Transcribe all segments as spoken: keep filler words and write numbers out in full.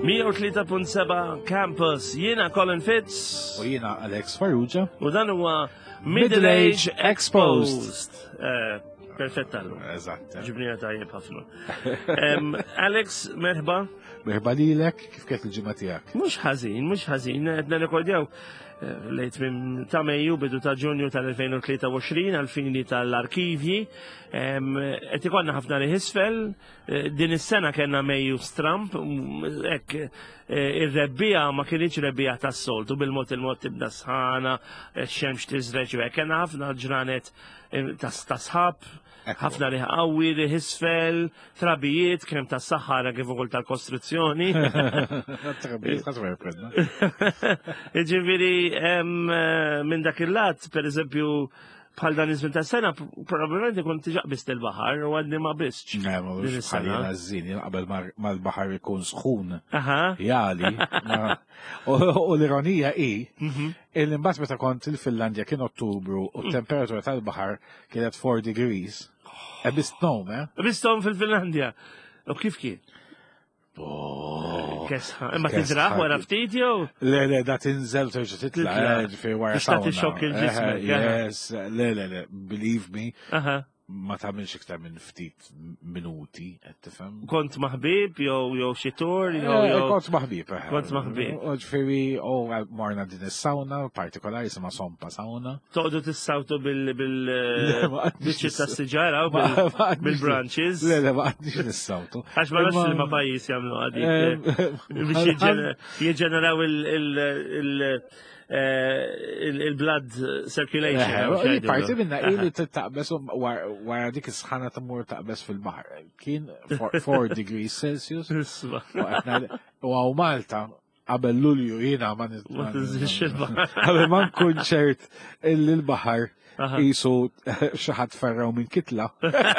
mija u tlieta punt seba' Campus, jiena Colin Fitz. U jiena Alex Farrugia. U dan huwa Middle Age Exposed. Uh, Perfetta l Eżatt. Ġibnija tajjeb ħafna. Alex, merħba. Merħba lilek, kif kienet il-ġimgħa tiegħek? Mhux ħażin, mhux ħażin, qed nirrekordjaw lejt minn ta' Mejju bidu ta' Ġunju tal-elfejn u tlieta u għoxrin għal-fini tal-arkivji. Qed ikollna ħafna riħisfel, din is-sena kellna Mejju stramp, hekk ir-rebbija ma kienx rebbija tas-soltu bil-mod il-mod tibda sħana, x-xemx tiżreġ u hekk kellna ħafna ġranet ta' sħab, ħafna riħ qawwi, riħisfel, trabijiet, kemm tas-saħħara kif ukoll tal-kostruzzjoni. Ġifieri minn dak il-lat, pereżempju, bħal dan iż-żmien tas-sena, probabbilment ikun tiġaq biss il-baħar u għadni ma biss. Din is-sena żin qabel mal-baħar ikun sħun. Jali. U l-ironija hi il-imbagħad meta kont il-Finlandja kien Ottubru u t-temperatura tal-baħar kienet four degrees. Ebistom, eh? Ebistom fil-Finlandja. U kif kien? Kesħa. Imma tiżraħ wara ftit jew? Le, le, da tinżel terġa' titla' ġifieri wara sawna. Tista' tixxokk il-ġismek. Yes, le, le, le, believe me. Ma tagħmilx iktar minn ftit minuti, qed tifhem. Kont maħbib jew jew xi tur jew kont maħbib. Kont maħbib. Ġifieri oh morna din is-sawna partikolari isma' sompa sawna. Toqgħdu tissawtu bil bil biċċi tas-siġara u bil-branches. Le, le, ma qadniex nissawtu. Għax ma nafx li ma pajjiż jagħmlu għadik biex jiġġeneraw il il-blood circulation. Parti minna ili t-taqbes wara dik is-sħana t-mur taqbes fil-bahar. Kien four degrees Celsius. U għaw Malta, qabel Lulju jina ma nizix il-bahar. Qabel ma nkun ċert il-bahar jisu xaħat ferraw minn kitla.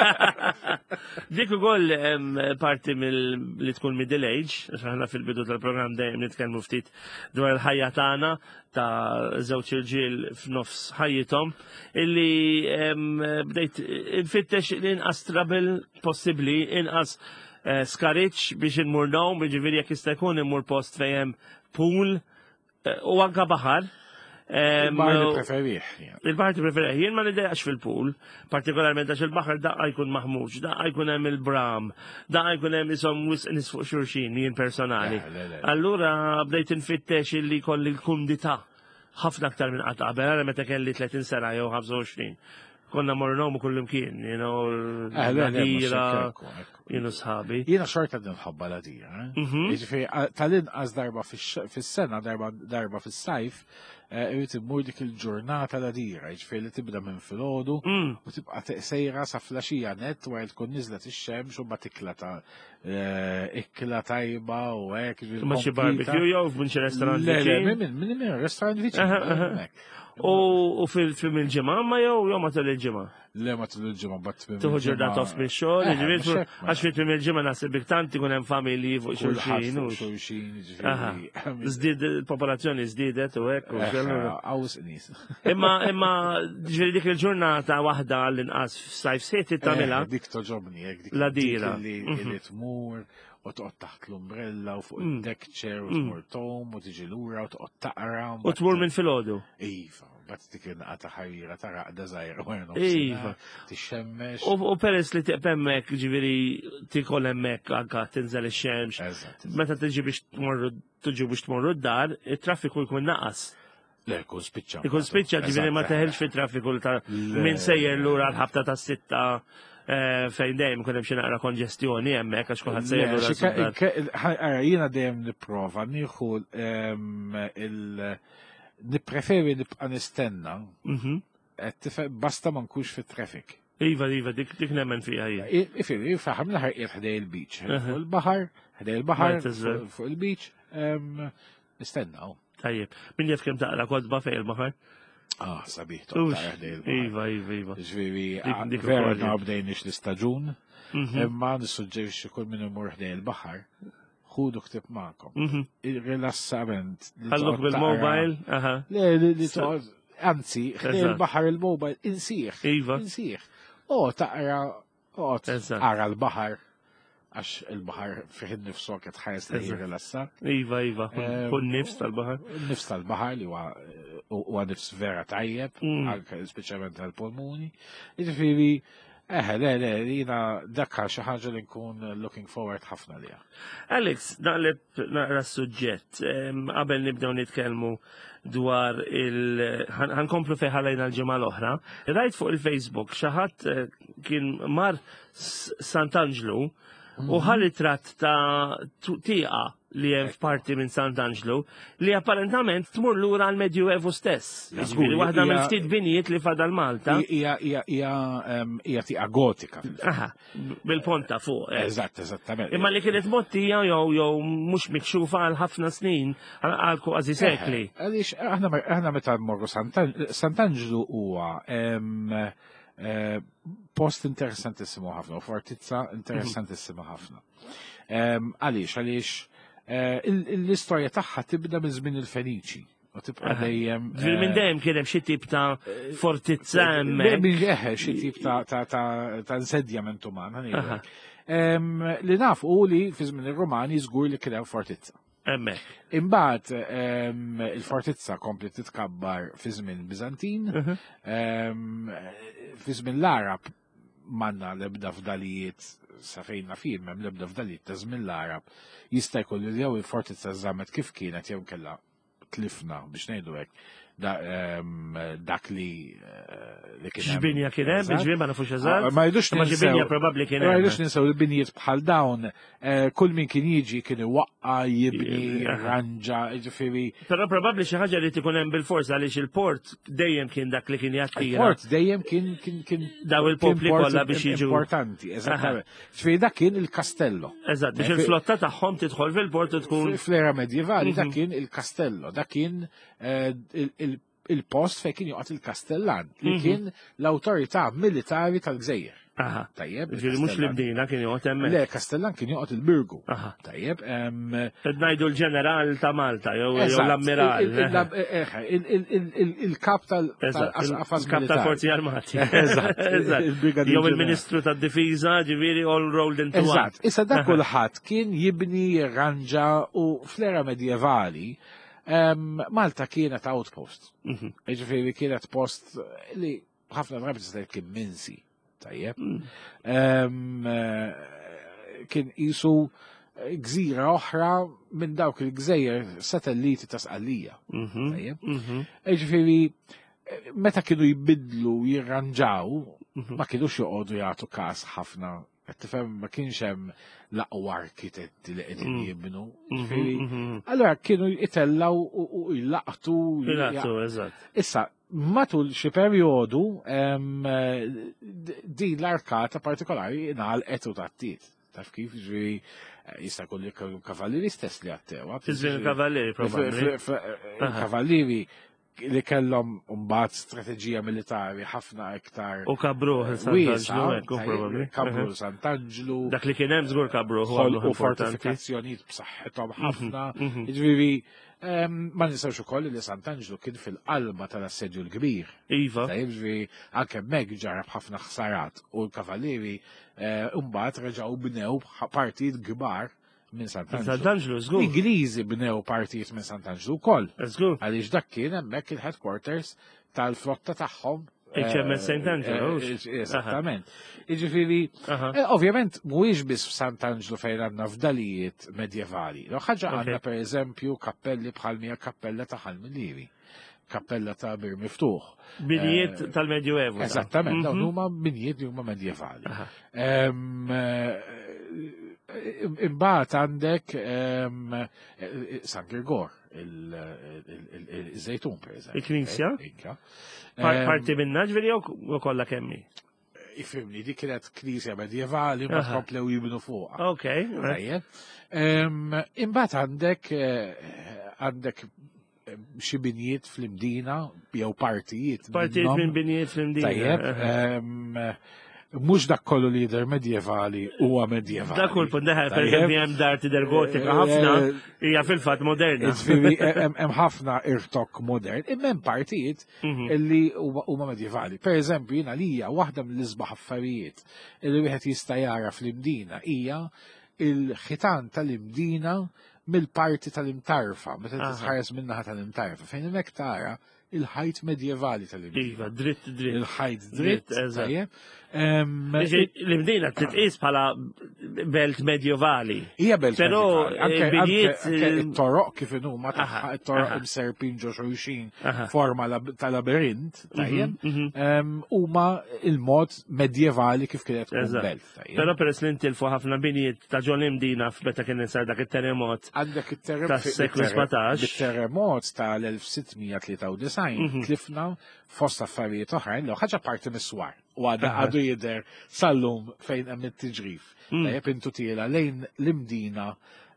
Dik ukoll parti li tkun middle age, aħna fil-bidu tal-programm dejjem nitkellmu ftit dwar il-ħajja tagħna ta' żewġ irġiel f'nofs ħajjithom illi bdejt infittex l-inqas trouble possibbli, inqas skariċ biex inmur nawm, jiġifieri jekk jista' jkun immur post fejn hemm pool u anke baħar. Il-bahar preferih. Il-bahar preferih. Jien ma nidejaqx fil-pool, partikolarment għax il-bahar daqqa jkun maħmuġ, daqqa jkun hemm il-bram, daqqa jkun hemm isom nis fuq xurxin, jien personali. Allura bdejt infittex illi kolli l-kumdità ħafna aktar minn qatt qabel, għara meta kelli tletin sena jew ħamsa u għoxrin. Konna mornom u kullum kien, you know, l-dira, jienu sħabi. Jiena xorta din ħabba l-dira. Tal-inqas darba fis-sena, darba fis-sajf, irrid immur dik il-ġurnata l-dira, ġifieri li tibda minn filgħodu u tibqa' sejra sa flaxija net wara tkun niżlet ix-xemx u ma tikla ta' ikla tajba u hekk. Ma xi barbecue jew f'min xi restorant viċin? Le, minn minn restorant viċin. U fil-ġimgħa ma jew jew matul il-ġimgħa? Le matul il-ġimgħa bat Tuħu ġurnata off mix-xogħol, jiġifieri għax fil-ġimgħa naħseb tant ikun hemm familji fuq xulxin u xulxin, jiġifieri. Żdied il-popolazzjoni żdiedet u hekk u Għawż nies. Imma imma ġifieri dik il-ġurnata waħda għall-inqas f'sajf sejt tagħmilha. Dik toġobni hekk dik. La dira. Li tmur u toqgħod taħt l-umbrella u fuq id-deck chair u tmur tom u tiġi lura u toqgħod taqra. U tmur minn filgħodu. Iva, bat dik inqata ħajjira ta' raqda żgħira wara Iva. Tixxemmex. U peress li tiqp hemmhekk ġifieri tikol hemmhekk anke tinżel ix-xemx. Meta tiġi biex tmorru tiġi biex tmorru d-dar, it-traffiku jkun naqas. Le, kun spiċċa. Ikun spiċċa ġifieri ma teħelx fit-traffiku ta' min sejjer lura l-ħabta tas-sitta fejn dejjem kun hemm xi naqra konġestjoni hemmhekk għax kulħadd sejjer lura. Jiena dejjem nipprova nieħu il nippreferi nibqa' nistenna basta ma nkunx fit-traffic. Iva, iva, dik nemmen fiha hija. Ifieri faħam naħar ħdej il-beach. Fuq il-baħar, ħdej il-baħar fuq il-beach, nistennaw. Tajjeb, min jaf kemm taqra kodba fejn il-baħar? Ah, sabiħ, taqra ħdej il-baħar. Iva, iva, iva. Ġifieri, vera nabdejniex l-istaġun, imma nissuġġerixxi kull min imur ħdej il-baħar. Ħudu ktib magħkom. Il-rilassament. Ħalluk bil-mobile? Le, li toqgħod, anzi, ħdej il-baħar il-mobile insieħ. Iva. Insieħ. Oh, taqra, oh, taqra l-baħar. għax il-bahar fih nifsu kħet ħares li jirrilassa. Iva, iva, kun nifs tal-bahar. Nifs tal-bahar li huwa nifs vera tajjeb, anke speċjalment tal-pulmuni. Ġifieri, eħe, le, le, jina dakka xi ħaġa li nkun looking forward ħafna liha. Alex, naqleb naqra s-suġġett, qabel nibdew nitkellmu dwar il- ħankomplu feħalajna l-ġimgħa l-oħra. Rajt fuq il-Facebook xi ħadd kien mar Sant'Angelo u ħalli tratt ta' tieqa li hemm f'parti minn Sant'Angelo li apparentament tmur lura għall-Medjuevu stess. Jiġifieri waħda mill ftit binijiet li fadal Malta. Hija hija hija hija tieqa gotika. Aha, bil-ponta fuq. Eżatt, eżattament. Imma li kienet mottija jew jew mhux mikxufa għal ħafna snin għal kważi sekli. Għaliex aħna meta mmorru Sant'Angelo huwa post interessantissimu ħafna, u fortizza interessantissima ħafna. Għaliex, għaliex l-istorja tagħha tibda minn żmien il-Feniċi. U tibqa' dejjem. Minn dejjem kien hemm xi tip ta' fortizza hemmhekk. Minn eħe xi tip ta' insedjament uman. Li naf u li fi żmien ir-Rumani żgur li kien hemm fortizza. Hemmhekk. Imbagħad il-fortizza komplet titkabbar fi żmien Biżantin, fi żmien l-Arab manna l-ebda fdalijiet sa fejna film hemm l-ebda fdalijiet ta' żmien l-Arab jista' jkollu jew il-fortizza żammet kif kienet jew kellha tlifna biex ngħidu hekk dak li li kien hemm. X'binja kien hemm, biex ma nafux eżatt. Ma jidux ninsew. X'binja probabbli kien hemm. Ma jidux ninsew il-binijiet bħal dawn kull min kien jiġi kien iwaqqa jibni ranġa, ġifieri. Però probabbli xi ħaġa li tkun hemm bil-forsa għaliex il-port dejjem kien dak li kien jattira. Il-port dejjem kien kien kien daw il-popli kollha biex jiġu importanti, eżattament. Ġifieri dak kien il-kastello. Eżatt, biex il-flotta tagħhom tidħol fil-port u tkun fl-era medjevali dak kien il-kastello, dak kien il-post fejn kien joqgħod il-Kastellan li kien l-awtorità militari tal-Gżejjer. Tajjeb. Ġifieri mhux l-Bdina kien joqgħod hemmhekk. Le, Kastellan kien joqgħod il-Birgu. Tajjeb. Qed ngħidu l-ġeneral ta' Malta jew l-ammiral. Il-kap tal-qafas kap tal-Forzi Armati. Eżatt. Jew il-Ministru tad-Difiża, ġifieri all rolled into one. Eżatt. Issa dak kulħadd kien jibni ranġa u fl-era medjevali Malta kienet outpost. Ġifieri kienet post li ħafna drabi tista' kien minsi. Tajjeb. Kien qisu gżira oħra minn dawk il-gżejjer satelliti ta' Sqallija. Tajjeb. Ġifieri meta kienu jbidlu jirranġaw ma kienux joqogħdu jagħtu każ ħafna. Qed tifhem ma kienx hemm l-aqwa arkitetti li qegħdin jibnu. Allura kienu jitellaw u jlaqtu. Jlaqtu, eżatt. Issa, matul xi perjodu din l-arkata partikolari ingħalqet u tattiet. Taf kif ġifieri jista' jkollu kavallieri stess li għattewa. Fiżvien kavallieri probabbli. Kavallieri li kellhom mbagħad strateġija militari ħafna iktar. U kabru Sant'Angelo, probabbli. Kabru Sant'Angelo. Dak li kien hemm żgur kabru u fortifikazzjonijiet b'saħħithom ħafna. Jiġifieri ma ninsewx ukoll li Sant'Angelo kien fil-qalba tal-assedju l-kbir. Iva. Jiġifieri anke hemmhekk ġarab ħafna ħsarat u l-kavallieri mbagħad reġgħu bnew partijiet kbar minn Sant'Angelo, żgur. L-Ingliżi bnew partijiet minn Sant'Angelo wkoll. Żgur. Għaliex dak kien hemmhekk il-headquarters tal-flotta tagħhom. H M S Sant'Angelo. Esattament. Jiġifieri, ovvjament mhuwiex biss f'Sant'Angelo fejn għandna fdalijiet medjevali. Lo ħaġa għandna pereżempju kappelli bħal mija kappella ta' Ħalmilieri. Kappella ta' Bir Miftuħ. Binijiet tal-Medjuevu. Esattament, dawn huma binijiet li huma medjevali. Imbagħad għandek San Grigor, il-żejtun pereżempju. Il-Knisja? Parti minnha ġifieri jew kollha kemmi? Ifhimni, dik kienet knisja medjevali ma tkomplew jibnu fuqha. Okej. Imbagħad għandek għandek xi binijiet fl-Imdina jew partijiet. Partijiet minn binijiet fl-Imdina. Tajjeb. Mux dak kollu li jider medjevali huwa medjevali. Dak kull punt deħel per hemm dar tidher gotika ħafna hija fil-fatt moderna. Hemm ħafna irtok modern, imma hemm partijiet li huma medjevali. Per eżempju, jiena lija waħda mill-isbaħ affarijiet li wieħed jista' jara fl-Imdina hija il-ħitan tal-imdina mill-parti tal-imtarfa, meta titħares minnaħa tal-imtarfa, fejn hemmhekk tara il-ħajt medjevali tal-imdina. Iva, dritt, dritt. Il-ħajt dritt, tajjeb. L-imdina titqis bħala belt medjevali. Hija belt medjevali. Però biliet it-toroq kif inhu ma taħħa it-toroq imserpin ġo xulxin forma ta' labirint, tajjeb, huma il-mod medjevali kif kienet tkun belt. Però peress li ntilfu ħafna binijiet ta' ġol imdina f'meta kien sar dak it-terremot. Għandek tas-seklu sebgħax. Il-terremot tal-elf sittmija tlieta u design tlifna fost affarijiet oħrajn li ħaġa parti mis-swar. U għadha għadu jidher sal-lum fejn hemm it-tiġrif. Tajjeb intu tiela lejn l-imdina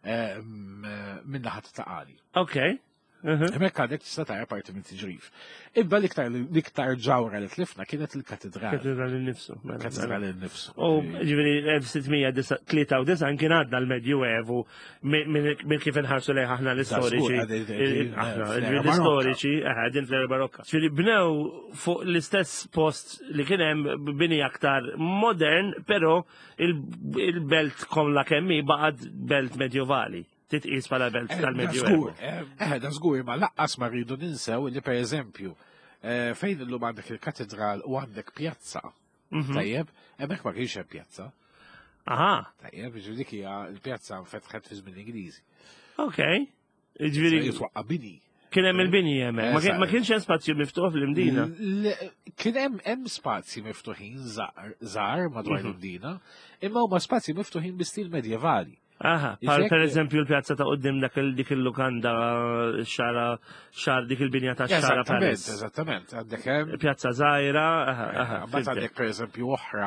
min-naħa ta' qali. Okay. Hemmhekk għadek tista' tara parti minn tiġrif. Imma l-iktar ġawra li tlifna kienet il-katedrali. Katedrali nnifsu. Katedrali nnifsu. U ġifieri elf sittmija tlieta u design kien għadna l-Medjuevu minn kif inħarsu lejn aħna l-istoriċi. L-istoriċi din fl-era barokka. Ġifieri bnew fuq l-istess post li kien hemm bini aktar modern, però il-belt kollha kemm hi baqgħet belt medjevali. Titqis bħala belt tal-Medju. Eh, da żgur ma laqqas ma rridu ninsew li pereżempju fejn illum għandek il-katedral u għandek pjazza. Tajjeb, hemmhekk ma kienx hemm pjazza. Aha. Tajjeb, ġifieri dik hija l-pjazza nfetħet fi żmien Ingliżi. Okej. Ġifieri jitwaqqa bini. Kien hemm il-bini hemmhekk. Ma kienx hemm spazju miftuħ fl-imdina. Kien hemm hemm spazji miftuħin żgħar madwar l-imdina, imma huma spazji miftuħin bi stil medjevali. Aha, per eżempju l-pjazza ta' qoddim dik il-lukanda xara xar dik il-binja ta' xara Paris. Eżattament, għandek hemm. Pjazza żgħira, aha. Mbagħad għandek per eżempju oħra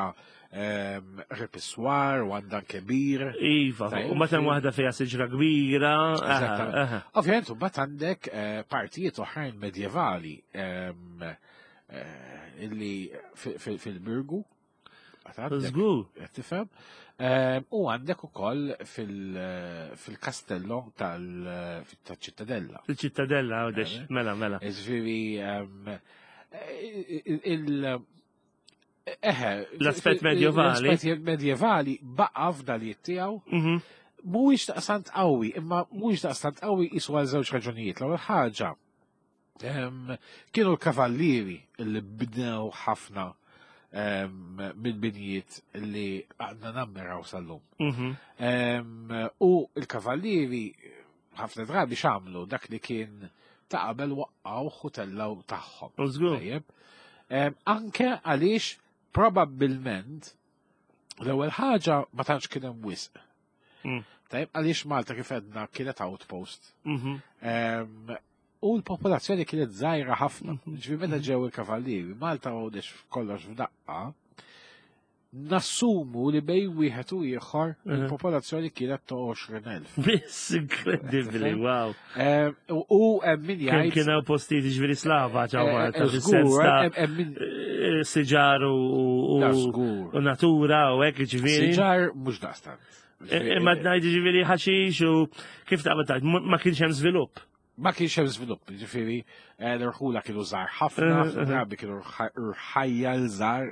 repiswar u għandan kebir. Iva, u mbagħad hemm waħda fiha siġra kbira. Ovvjament, u mbagħad għandek partijiet oħrajn medjevali illi fil-Birgu. Żgur. Tifhem? U għandek ukoll fil-kastello tal-ċittadella. Fil-ċittadella, għodex, mela, mela. Ġifieri l-aspett medjevali. L-aspett medjevali baqa' f'dalijiet tiegħu. Mhuwiex daqstant qawwi, imma mhuwiex daqstant qawwi isu għal żewġ raġunijiet. L-ewwel ħaġa kienu l-kavallieri li bnew ħafna mill-binijiet li għadna nammiraw sal-lum. U il-kavallieri ħafna drabi xamlu dak li kien ta' qabel waqqaw ħutellaw tagħhom. Anke għaliex probabbilment l-ewwel ħaġa ma tantx kien hemm wisq. Għaliex Malta kif għedna kienet outpost. U l-popolazzjoni kienet żgħira ħafna. Ġifieri meta ġew il-kavallieri, Malta għodex kollox f'daqqa, nassumu li bej wieħed u ieħor il-popolazzjoni kienet ta' għoxrin elf. Biss inkredibbli, wow. U hemm min jgħid. Kien hemm postijiet ġifieri slava ġew Malta fis-sens ta' siġar u natura u hekk ġifieri. Siġar mhux daqstant. Imma ngħid ġifieri ħaxix u kif taqbad ma kienx hemm żvilupp. Ma kienx hemm żvilupp, ġifieri l-irħula kienu żgħar ħafna, drabi kienu rħajja żgħar,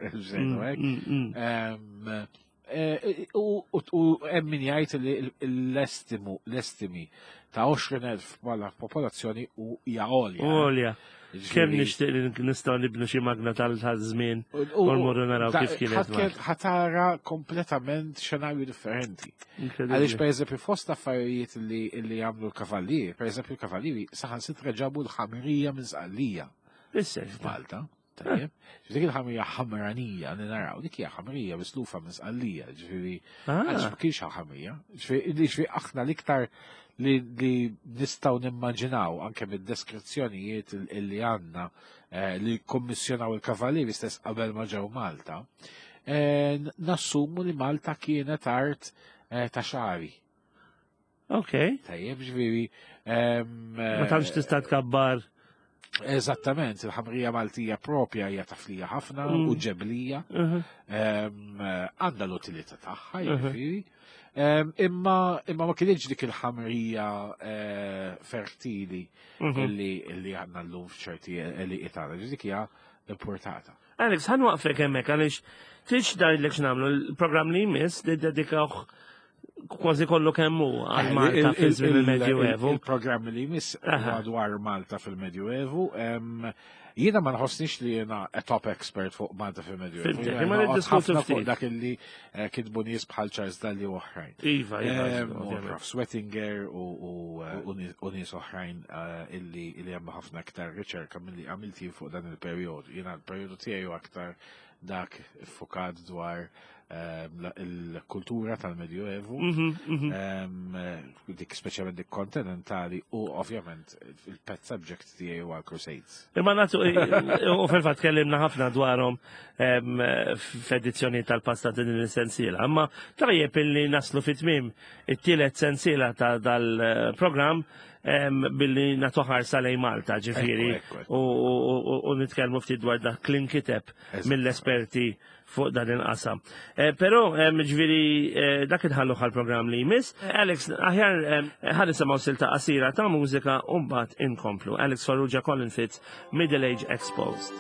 u hemm min jgħid li l-estimi ta' għoxrin elf bħala popolazzjoni u hija għolja. Għolja. Kemm nixtieq nistgħu nibnu xi magna tal-żmien u mmorru naraw kif kienet. Ħatara kompletament xenarju differenti. Għaliex pereżempju fost affarijiet li jagħmlu l-kavallieri, pereżempju l-kavallieri saħansitra ġabu l-ħamirija minn Żqallija. Issa f'Malta. Tajjeb. Dik il-ħamirija ħamranija li naraw, dik hija ħamirija mislufa minn Żqallija, ġifieri għaliex ma kienx ħamirija. Ġifieri aħna l-iktar li nistaw nimmaġinaw anke mid-deskrizzjonijiet li għanna li kommissjonaw il-kavallieri stess qabel ma ġew Malta, nassumu li Malta kienet art ta' xari. Ok. Tajjeb ġifieri. Ma tantx tista' tkabbar. Eżattament, il-ħamrija Maltija propja hija taflija ħafna u ġeblija. Għandha l-utilità tagħha, jiġifieri. Imma imma ma kienx dik il-ħamrija fertili li għandna llum f'ċerti li itala, dik hija importata. Alex, ħan waqfek hemmhekk għaliex trid darilek x'nagħmlu l-programm li jmiss li dedikaw kważi kollu kemmu għal Malta fil-żmien il-Medjuevu. Il-programmi li jmiss dwar Malta fil-Medjuevu, jiena ma nħossniex li jiena a top expert fuq Malta fil-Medjuevu. Ma niddiskutu fuq dak illi kitbu nies bħal Charles Dalli u oħrajn. Iva, iva. Prof Sweatinger u nies oħrajn illi hemm ħafna aktar riċerka milli għamilti fuq dan il-perjodu. Jiena l-perjodu tiegħi aktar dak fokat dwar il-kultura tal-Medjuevu, dik speċjalment dik kontinentali u ovvjament il-pet subject tiegħi huwa Crusades. Imma nagħtu u fil-fatt tkellimna ħafna dwarhom f'edizzjoni tal-pasta din il-sensiela, imma tajjeb illi naslu fit-tmiem it-tielet sensiela ta' dal-programm billi natuħar salej Malta ġifiri u nitkellmu ftit dwar dak klim kiteb mill-esperti fuq dan il-qasam. Pero ġifiri dak idħallu għal-programm li jmiss. Alex, aħjar ħad nisimgħu silta qasira ta' mużika u mbagħad inkomplu. Alex Farrugia, Colin Fitz, Middle Age Exposed.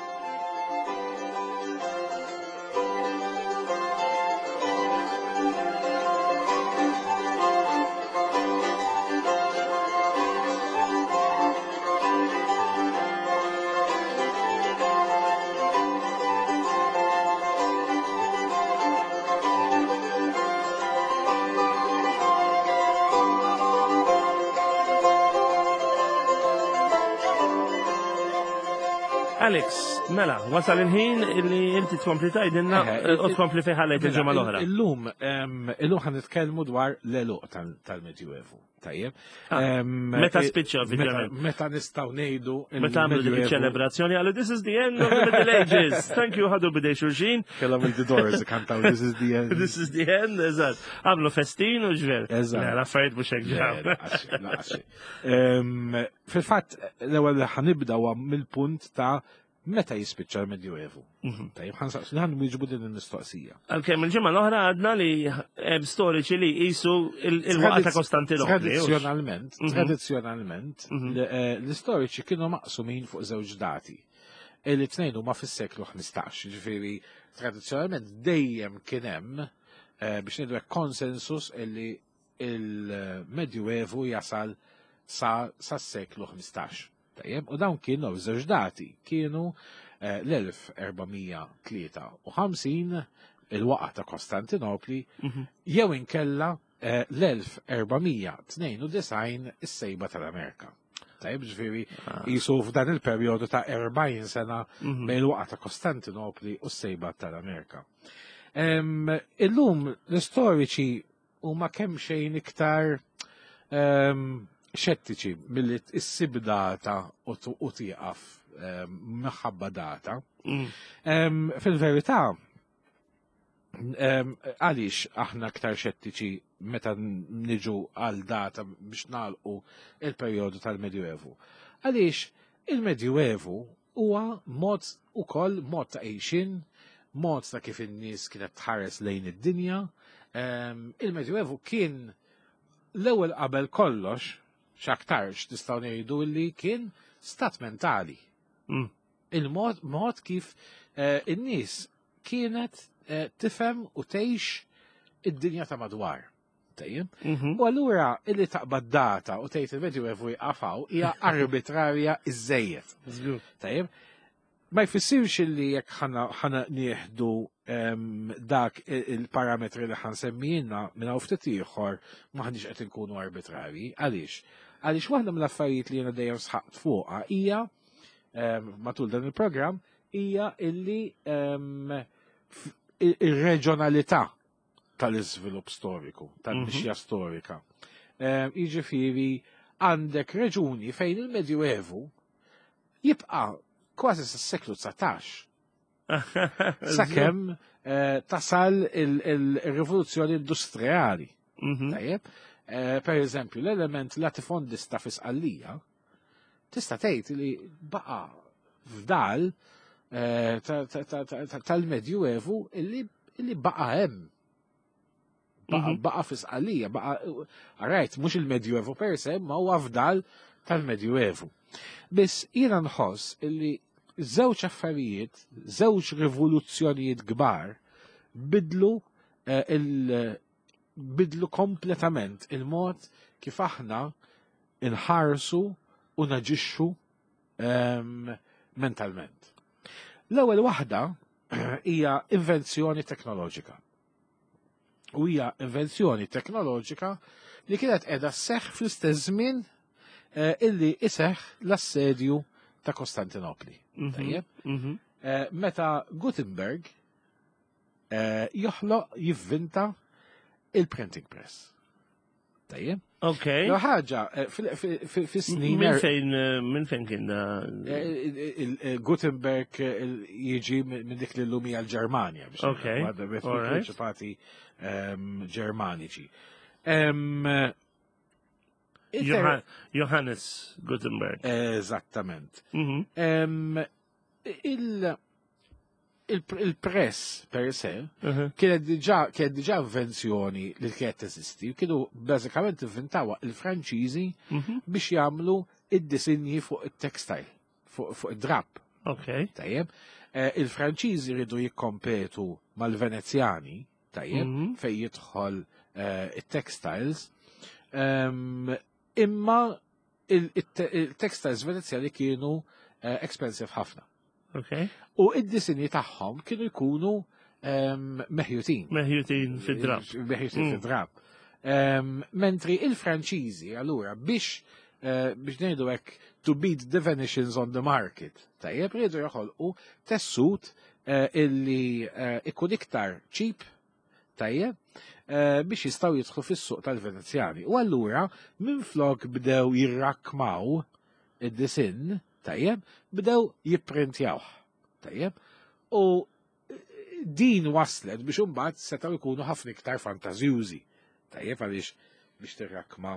Alex, mela, wasal il-ħin illi inti tkompli tajdinna u tkompli fiħalajt il-ġemma l-oħra. Illum, illum ħan nitkellmu dwar l-eluq tal-Medjuevu. Tajjeb. Meta spiċċa, ovvijament. Meta nistaw nejdu. Meta għamlu dik il-ċelebrazzjoni għallu this is the end of the Middle Ages. Thank you, ħadu bidej xulxin. Kellam il-Doors kantaw this is the end. This is the end, eżat. Għamlu festin u ġver. Eżat. L-affarijiet mhux hekk ġew. Fil-fatt, l-ewwel ħanibda mill-punt ta' meta jispiċċa l-Medjuevu. Tajjeb, ħansaqs li ħan miġbu din il-mistoqsija. Għalkemm il-ġimgħa l-oħra għadna li hemm storiċi li qisu il-waqgħa ta' Kostantinopli. Tradizzjonalment, tradizzjonalment, l-istoriċi kienu maqsumin fuq żewġ dati. Il-tnejn huma fis-seklu ħmistax, ġifieri tradizzjonalment dejjem kien hemm biex ngħidu konsensus illi il-Medjuevu jasal sas-seklu ħmistax. U dawn kienu żewġ dati, kienu l-elf erba'mija tlieta u ħamsin il-waqgħa ta' Kostantinopli jew inkella l-elf erba'mija tnejn u design is-sejba tal-Amerika. Tajjeb ġifieri qisu f'dan il-perjodu ta' erba'jn sena bejn il-waqgħa ta' Kostantinopli u s-sejba tal-Amerika. Illum l-istoriċi huma kemm xejn iktar xettiċi milli s-sibda ta' u tieqaf minħabba data. Fil-verità, għaliex aħna aktar xettiċi meta niġu għal data biex nagħlqu il-perjodu tal-Medjuevu. Għaliex il-Medjuevu huwa mod ukoll mod ta' għejxin, mod ta' kif in-nies kienet tħares lejn id-dinja. Il-Medjuevu kien l-ewwel qabel kollox x'aktarx tistgħu ngħidu li kien stat mentali. Il-mod mod kif in-nies kienet tifhem u tgħix id-dinja ta' madwar. Tajjeb? U allura illi taqbad data u tgħid il-Medjuevu jqafaw hija arbitrarja iżejjed. Tajjeb? Ma jfissirx illi jekk ħana nieħdu dak il-parametri li ħansemmijinna minn hawn ftit ieħor m'aħniex qed inkunu arbitrarji. Għaliex? Għaliex waħda mill-affarijiet li jiena dejjem sħaqt fuqha hija matul dan il-programm hija illi ir-reġjonalità tal-iżvilupp storiku, tal-mixja storika. Jiġifieri għandek reġuni fejn il-Medjuevu jibqa' kważi sas-seklu tsatax. Sakemm tasal il-rivoluzzjoni industrijali. Tajjeb? Per eżempju, l-element latifondista fisqallija tista' tgħid li baqa' fdal tal-Medjuevu illi baqa' hemm. Baqa' fisqallija, baqa' rajt mhux il-Medjuevu per se, ma huwa fdal tal-Medjuevu. Biss jiena nħoss illi żewġ affarijiet, żewġ rivoluzzjonijiet kbar bidlu il- bidlu kompletament il-mod kif aħna inħarsu u naġixxu um, mentalment. L-ewwel waħda hija invenzjoni teknoloġika. U hija invenzjoni teknoloġika li kienet qiegħda sseħħ fl-istess żmien uh, illi iseħħ l-assedju ta' Kostantinopli. Tajjeb? Mhm. Uh, meta Gutenberg uh, joħloq jivvinta il-printing press. Tajjeb? Ok. Lo ħaġa fis-snin Min fejn min fejn kien da? Gutenberg jiġi minn dik l-lumija l-Ġermanja biex Ok, għadda all right. prinċipati Ġermaniċi. Em, iter- Johan- Johannes Gutenberg. Eżattament. Mhm. Em, il- il- Il-press per se Mhm. kienet diġà kienet diġà invenzjoni li kienet teżisti u kienu bażikament inventawa il-Franċiżi Mhm. biex jagħmlu id-disinji fuq it-textile, fuq fuq id-drab. Ok. Tajjeb, Eh, il-Franċiżi rridu jikkompetu mal-Venezjani, tajjeb, Mhm. fejn jidħol eh, it-textiles, Em, imma il- it- il-textiles Venezjani kienu eh, expensive ħafna. Ok. U id-disinji tagħhom kienu jkunu em, meħjutin. Meħjutin fid-drab. Meħjutin Mm. fid-drab. Em, Mentri il-Franċiżi, allura, biex eh, biex ngħidu hekk to beat definitions on the market, tajjeb rridu joħolqu tessut eh, illi eh, ikun iktar cheap, tajjeb, eh, biex jistgħu jidħlu fis-suq tal-Venezjani. U allura minflok bdew jirrakmaw id-disin, tajjeb, bdew jipprintjawh, tajjeb, u din waslet biex imbagħad setgħu jkunu ħafna iktar fantażjużi, tajjeb għaliex biex tirrakma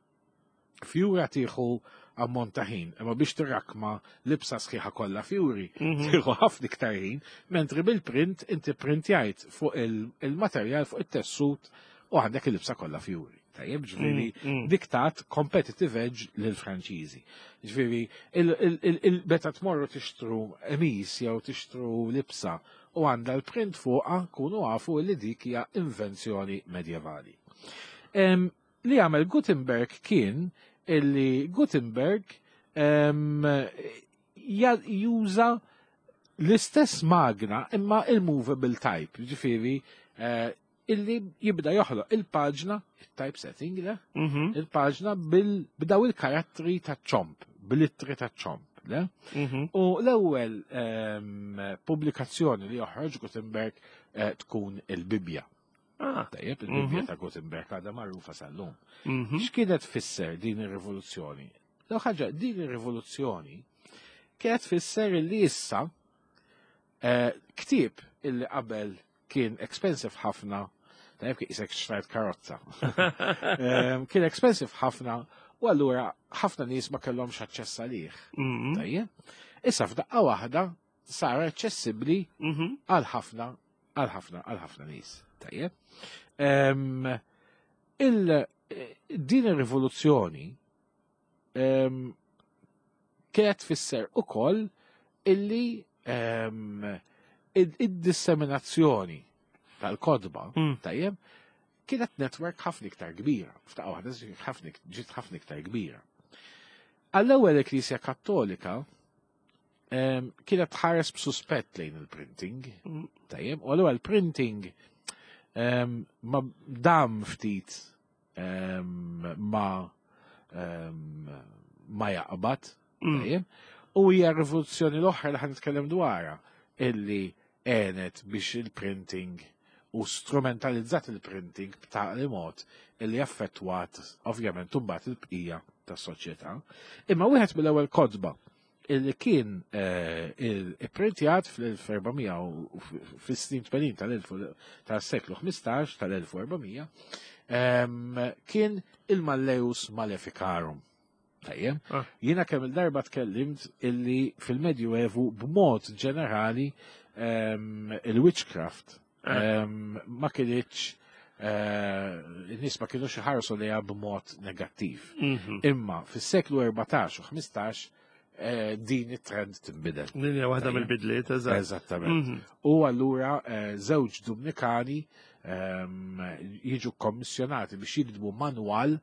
fjura tieħu ammont ta' ħin, imma biex tirrakma libsa sħiħa kollha fjuri tieħu ħafna iktar ħin, mentri bil-print inti printjajt fuq il- il-materjal fuq it-tessut u għandek il-libsa kollha fjuri. Tajjeb, ġifieri Mm, mm. diktat competitive edge lill-Franċiżi. Ġifieri il-beta tmorru tixtru emis jew tixtru libsa u għandha l-print fuqha kunu għafu li dik hija invenzjoni medjevali. Em, Li għamel Gutenberg kien illi Gutenberg em, ja- juża l-istess magna imma il-movable type, ġifieri eh, illi jibda joħloq il-paġna, il-typesetting da, Mhm. il-paġna bil b'daw il-karattri ta' ċomp, bil-ittri ta' ċomp. le? Mhm. U l-ewwel em, pubblikazzjoni li joħroġ Gutenberg eh, tkun il-Bibja. Ah. Tajjeb, il-Bibja Mhm. ta' Gutenberg għadha magħrufa sal-lum. Mhm. X'kienet tfisser din ir-rivoluzzjoni? L ħaġa din ir-rivoluzzjoni kienet tfisser li issa eh, ktieb illi qabel kien expensive ħafna, tajjeb kien isek xtrajt karozza. Em, Kien expensive ħafna u allura ħafna nies ma kellhomx aċċess għalih. Mhm. Tajjeb? Issa f'daqqa waħda sar aċċessibbli Mhm. għal ħafna għal ħafna għal ħafna nies. Tajjeb? Em, il din ir-rivoluzzjoni em, kienet tfisser ukoll illi em, id- id-disseminazzjoni tal-kodba, Mm. tajjeb, kienet netwerk ħafna iktar kbira. F'taqqa waħda ġiet ħafna ġiet ħafna iktar kbira. Għall-ewwel il-Klisja Kattolika em, kienet tħares b'suspett lejn il-printing, Mm. tajjeb, u għal printing em, ma dam ftit em, ma em, ma jaqbad, Mm. tajjeb, u hija rivoluzzjoni l-oħra li ħanitkellem dwarha illi għenet biex il-printing u strumentalizzat il-printing b'taqli mod illi affettwat ovvjament imbagħad il-bqija tas-soċjetà. Imma wieħed mill-ewwel kodba illi kien ipprintjat fl-elf u erbamija u fis-snin tmenin tal-seklu ħmistax tal-elf u erbamija kien il-Malleus Maleficarum. Tajjem, Ah. jiena kemm il-darba tkellimt illi fil-Medjuevu b'mod ġenerali em, il-witchcraft em, ma kienieċ in-nies ma kienux iħarsu liha b'mod negattiv. Mhm. Imma fis-seklu erbatax u ħmistax din it-trend tinbidel. Din hija waħda mill-bidliet, eżatt. Eżattament. U allura żewġ Dominikani jiġu kommissjonati biex jikdbu manwal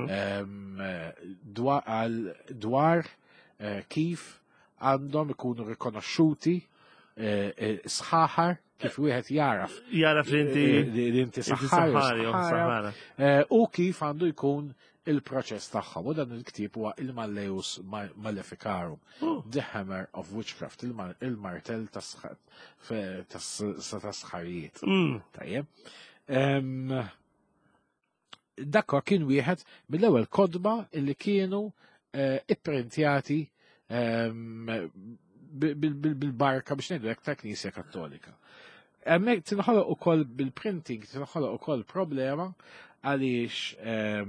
dwar kif għandhom ikunu rikonoxxuti sħaħar kif wieħed jaraf. Jaraf li inti saħħari u kif għandu jkun il-proċess tagħha. U dan il-ktieb huwa il-Malleus Maleficarum, The Hammer of Witchcraft, il-martell tas-sħarijiet. Tajjeb. Dakka kien wieħed mill-ewwel kodba illi kienu ipprintjati bil-barka biex ngħidu hekk ta' Knisja Kattolika. Hemmhekk tinħoloq ukoll bil-printing tinħoloq ukoll problema għaliex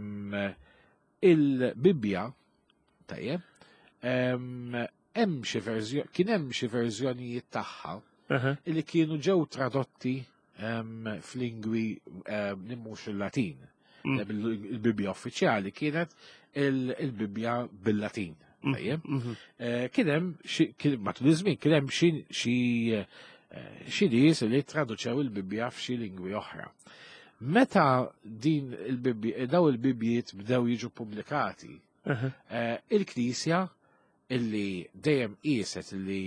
il-Bibbja tajjeb hemm xi verżjoni kien hemm xi verżjonijiet tagħha li kienu ġew tradotti f'lingwi li mhux il-Latin. Il-Bibbja uffiċjali kienet il-Bibbja bil-Latin. Tajjeb. Kien hemm matul iż-żmien kien hemm xi xi nies li traduċew il-Bibbja f'xi lingwi oħra. Meta din il-Bibbja daw il-Bibbjiet bdew jiġu pubblikati, il-Knisja illi dejjem qiset li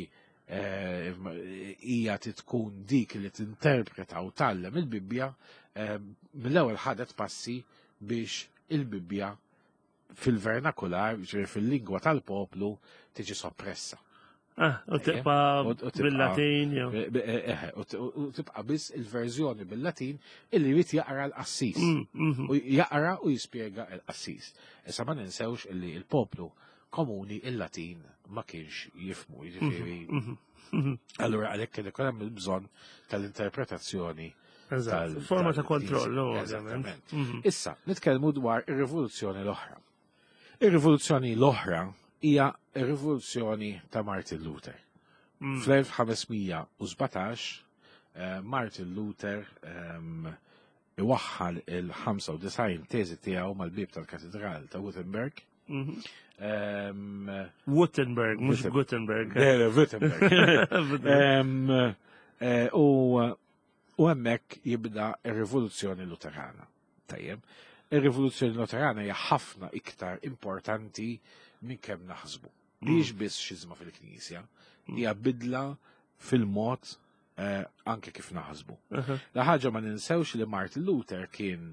hija tkun dik li tinterpreta u tallem il-Bibbja mill-ewwel ħadet passi biex il-Bibbja fil-vernakular, fil-lingwa tal-poplu, tiġi soppressa. Ah, u tibqa bil-Latin. U tibqa biss il-verżjoni bil-Latin illi jrid jaqra l-qassis. U jaqra u jispjega l-qassis. Issa ma ninsewx illi il-poplu komuni il-Latin ma kienx jifmu, jiġifieri. Allura għalhekk kien ikun hemm il-bżonn tal-interpretazzjoni. Forma ta' kontroll, ovvjament. Issa, nitkellmu dwar ir-rivoluzzjoni l-oħra. Ir-rivoluzzjoni l-oħra hija ir-rivoluzzjoni ta' Martin Luther. fl-elf ħamesmija u sbatax Martin Luther iwaħħal il-ħamsa u disgħin teżi tiegħu mal-bib tal-Katedral ta' Wittenberg. Wittenberg, mhux Gutenberg. Wittenberg. U hemmhekk jibda r-rivoluzzjoni Luterana. Tajjeb. Ir-rivoluzzjoni Luterana hija ħafna iktar importanti minn kemm naħsbu. Mhix biss xizma fil-Knisja, hija bidla fil-mod anke kif naħsbu. La ħaġa ma ninsewx li Martin Luther kien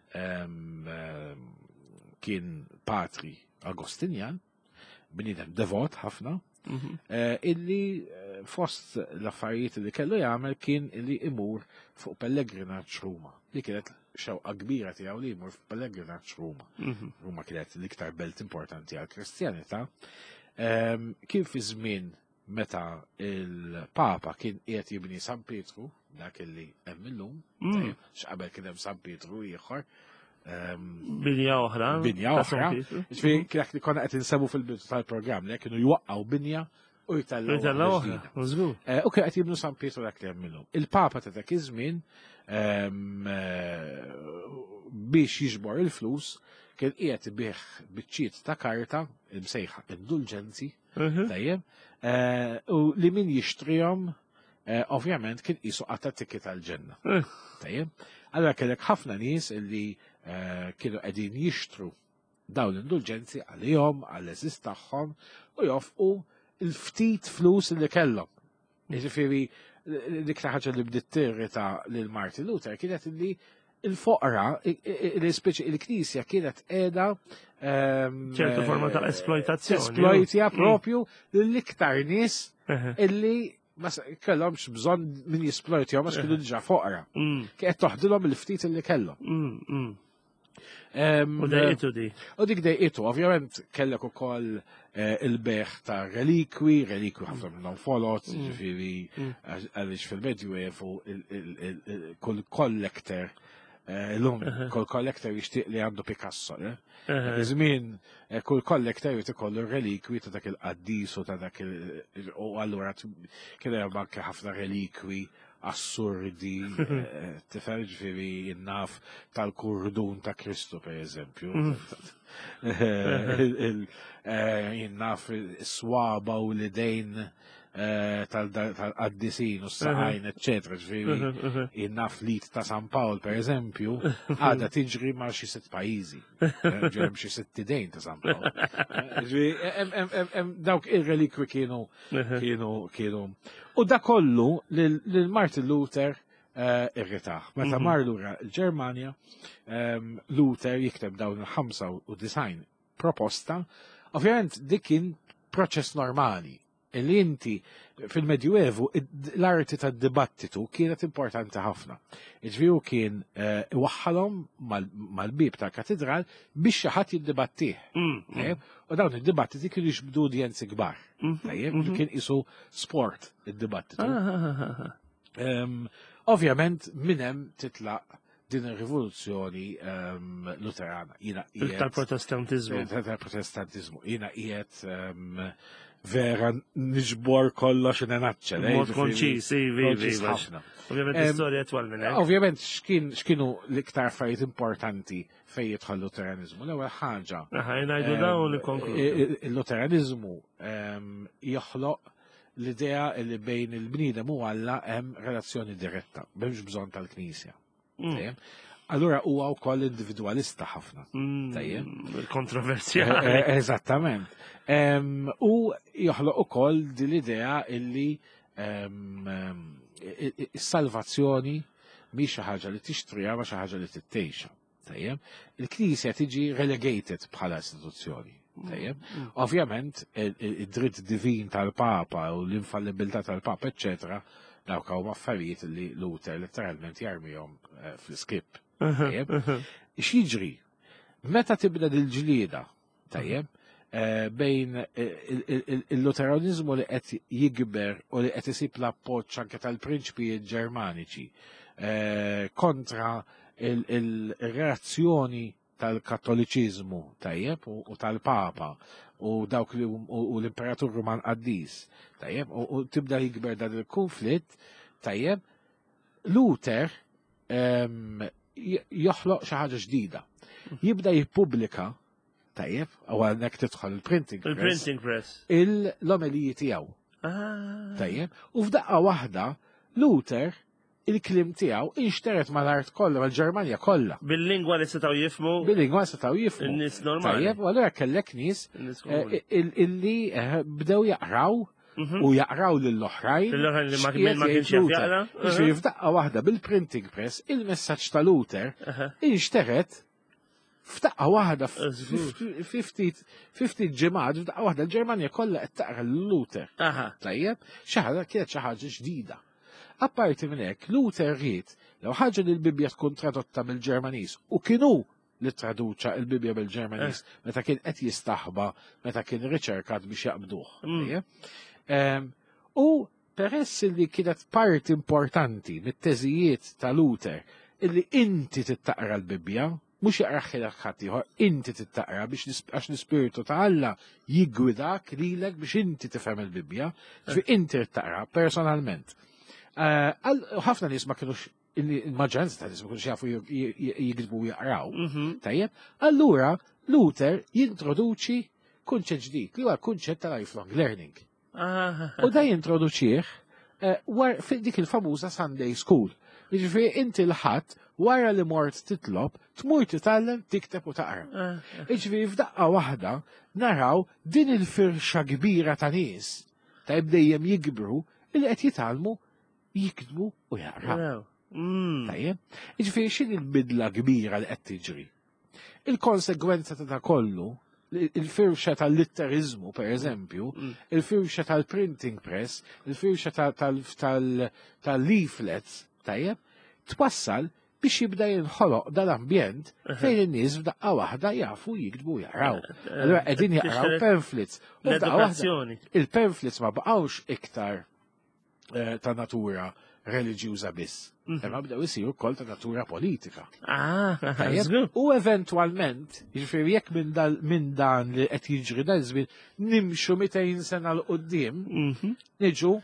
kien patri Agostinjan, bniedem devot ħafna, illi fost l-affarijiet li kellu jagħmel kien illi imur fuq pellegrinaġġ Ruma. Li kienet xewqa kbira tiegħu li jmur f'pellegrinaġġ Ruma. Ruma kienet l-iktar belt importanti għall-Kristjanità. Kien fi żmien meta il-Papa kien qiegħed jibni San Pietru, dak illi hemm illum, x'qabel kien hemm San Pietru ieħor. Binja oħra. Binja oħra. Ġifieri kien li konna qed insebu fil-bidu tal-programm li kienu jwaqqgħu binja u jitellgħu oħra. U kien qed jibnu San Pietru dak li hemm illum. Il-Papa ta' dak iż-żmien biex jiġbor il-flus kien qiegħed ibih biċċiet ta' karta msejħa indulġenzi tajjeb u li min jixtrihom ovvjament kien qisu qatta tikki tal-ġenna. Tajjeb. Allura kellek ħafna nies illi kienu qegħdin jixtru dawn l-indulġenzi għalihom, għall-eżis tagħhom u jofqu l-ftit flus li kellhom. Jiġifieri dik ħaġa li bdiet tirrita lil Martin Luther kienet illi il-foqra, il-speċi il-Knisja kienet qiegħda ċertu forma ta' esploitazzjoni. Esploitja propju l-iktar nies illi ma kellhomx bżonn min jisploitjahom għax kienu diġà foqra. Kienet toħdilhom il-ftit illi kellhom. U dejqitu di. U dik dejqitu, ovvjament kellek ukoll il-beħ ta' relikwi, relikwi ħafna minnhom folot, ġifieri għaliex fil-Medjuevu kull kollekter l-lum kull kollekter jixtieq li għandu Picasso. Żmien kull kollekter jrid ikollu relikwi ta' dak il-qaddis u ta' dak il- u allura kien hemm anke ħafna relikwi assurdi, tifel ġifiri jinnaf tal-kurdun ta' Kristu, per eżempju. Jinnaf swaba u l-idejn tal-qaddisin u s-saqajn, eccetera, ġifiri jinnaf lit ta' San Pawl, per eżempju, għada tiġri ma' xi sitt pajizi. Ġem xi sitt idejn ta' San Pawl. Dawk ir-relikwi kienu kienu. U da kollu l-Martin Luther irritaħ. Meta mar lura l-Ġermanja, Luther jikteb dawn il-ħamsa u design proposta, ovvjament dik kien proċess normali. Illi inti fil-Medjuevu l-arti tad-dibattitu kienet importanti ħafna. Iġviju kien iwaħħalhom mal-bib tal-katedral biex xi ħadd jiddibattih. U dawn id-dibattiti kienu jixbdu udjenzi kbar. Kien isu sport id-dibattitu. Ovvjament minn hemm titlaq din ir-rivoluzzjoni Luterana. Tal-protestantizmu. Tal-protestantizmu. Jiena qiegħed vera nġbor kollox in-naċċel. Mod konċis, vivi, ovvjament l-istorja twal minn hekk. Ovvjament x'kienu l-iktar affarijiet importanti fejn jidħol Luteranizmu. L-ewwel ħaġa. Ngħidu dawn il-konkludu. Il-Luteranizmu joħloq l-idea li bejn il-bniedem u Alla hemm relazzjoni diretta, m'hemmx bżonn tal-Knisja. Allura huwa wkoll individwalista ħafna. Kontroversjali. Eżattament. U joħloq ukoll din l-idea illi is-salvazzjoni mhix xi ħaġa li tixtriha ma xi ħaġa li tittejxa. Il-Knisja tiġi relegated bħala istituzzjoni. Ovvjament, id-dritt divin tal-Papa u l-infallibilità tal-Papa, eccetera, dawk hawn affarijiet li Luther letteralment jarmihom fl-iskip. X'jiġri? Meta tibda dil-ġlieda, tajjeb, bejn il-Luteranizmu li qed jikber u li qed isib l-appoġġ anke tal-prinċipijiet Ġermaniċi kontra il-reazzjoni tal-Kattoliċiżmu, tajjeb, u tal-Papa u dawk u l-Imperatur Ruman Qaddis, tajjeb, u tibda jikber dan il-konflitt, tajjeb, Luther joħloq xi ħaġa ġdida. Jibda jippubblika, tajjeb, u għandek tidħol il-printing press. Il-printing press. Il-omeliji tiegħu. Tajjeb, u f'daqqa waħda Luther il-klim tiegħu inxteret mal-art kollha mal-Ġermanja kollha. Bil-lingwa li setgħu jifhmu. Bil-lingwa setgħu jifhmu. In-nies normali. Tajjeb, u allura kellek nies illi bdew jaqraw u jaqraw lill-oħrajn. Lill-oħrajn li ma kienx jaf jaqra. Ġifieri f'daqqa waħda bil-printing press il-messaġġ ta' Luther inxteret f'daqqa waħda fifty ġimgħat f'daqqa waħda l-Ġermanja kollha qed taqra lil-Luther. Tajjeb, xi ħaġa kienet xi ħaġa ġdida. Apparti minn hekk, Luther ried law ħaġa li l-Bibja tkun tradotta mill-Ġermaniż u kienu li traduċa l-Bibja bil-Ġermaniż meta kien qed jistaħba, meta kien riċerkat biex jaqbduh. U peress li kienet parti importanti mit-teżijiet ta' Luther illi inti tittaqra l-Bibja, mhux jaqra ħilek ħadd ieħor, inti tittaqra biex għax l-Ispiritu ta' Alla jiggwidak lilek biex inti tifhem il-Bibja, fi inti tittaqra personalment. Ħafna nies ma kienux il-maġġoranza ta' nies ma kienux jafu jikdbu jaqraw, tajjeb, allura Luther jintroduċi kunċett ġdid li huwa kunċett ta' lifelong learning. U da jintroduċih dik il-famuża Sunday School. Jiġifieri inti l-ħadd wara li mort titlob, tmur titgħallem, tikteb u taqra. Jiġifieri f'daqqa waħda naraw din il-firxa kbira ta' nies ta' dejjem jikbru li qed jitgħallmu jiktbu u jaqraw. Tajjeb? Jiġifieri x'in il-bidla kbira li qed tiġri? Il-konsegwenza ta' kollu il-firxa tal-litterizmu, per eżempju, il-firxa tal-printing press, il-firxa tal-leaflets, tajjeb, twassal biex jibda jinħoloq dal-ambjent fejn in-nies f'daqqa waħda jafu jiktbu jaqraw. Allura qegħdin jaqraw pamphlets. Il-pamphlets ma baqgħux iktar ta' natura reliġjuża biss. Imma bdew isiru wkoll ta' natura politika. U eventwalment, jiġifieri jekk minn dan li qed jiġri dan żmien nimxu mitejn sena l qudiem, niġu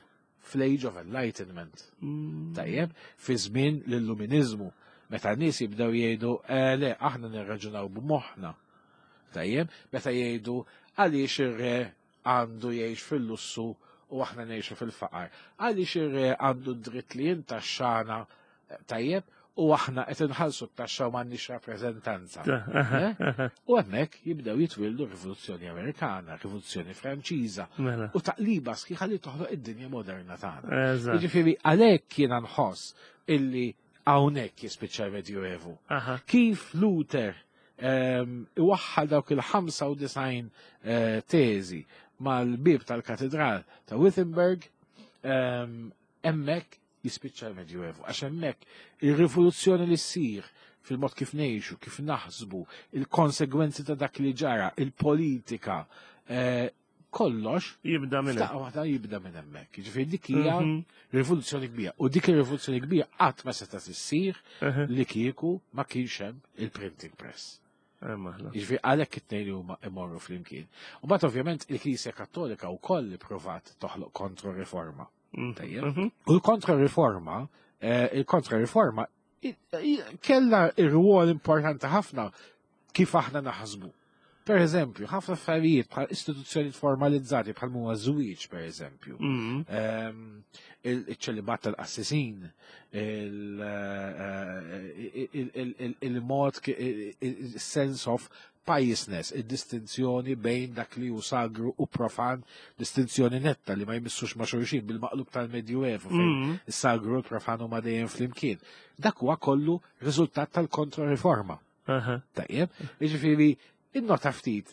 fl-Age of Enlightenment. Tajjeb, fi żmien l-Illuminizmu. Meta n-nies jibdew jgħidu, le, aħna nirraġunaw b'moħħna. Tajjeb, meta jgħidu għaliex ir-re għandu jgħix fil-lussu u aħna ngħixu fil-faqar. Għaliex ir-re għandu dritt li jintaxxana, tajjeb, u aħna qed inħallsu t-taxxa u m'għandniex rappreżentanza. U hemmhekk jibdew jitwildu rivoluzzjoni Amerikana, rivoluzzjoni Franċiża u taqliba sħiħa li toħloq id-dinja moderna tagħna. Jiġifieri għalhekk jiena nħoss illi hawnhekk jispiċċa l-Medjuevu. Kif Luther iwaħħal dawk il-ħamsa u design teżi mal-bib tal-katedral ta' Wittenberg, hemmhekk jispiċċa l-Medjuevu, għax hemmhekk ir-rivoluzzjoni li ssir fil-mod kif ngħixu, kif naħsbu, il-konsegwenzi ta' dak li ġara, il-politika, kollox jibda minn hemm. Jibda minn hemmhekk. Jiġifieri dik hija rivoluzzjoni kbira. U dik ir-rivoluzzjoni kbira qatt ma seta' issir li kieku ma kienx hemm il-printing press. Jiġifieri għalhekk it-tnejn huma imorru flimkien. U mbagħad ovvjament il-Knisja Kattolika wkoll ipprovat toħloq kontra-riforma. U l-kontra-riforma, il-kontra-riforma kella ir-rwol importanti ħafna kif aħna naħsbu. Per eżempju, ħafna affarijiet bħal istituzzjonijiet formalizzati bħal huwa żwieġ, per eżempju, il-ċelibat tal-qassisin, il-mod, il-sense of piousness, il-distinzjoni bejn dak li hu sagru u profan, distinzjoni netta li ma jmissux ma' xulxin bil-maqlub tal-Medjuevu fejn is-sagru u l-profan huma dejjem flimkien. Dak huwa kollu riżultat tal-kontrariforma. Tajjeb, jiġifieri in-nota ftit.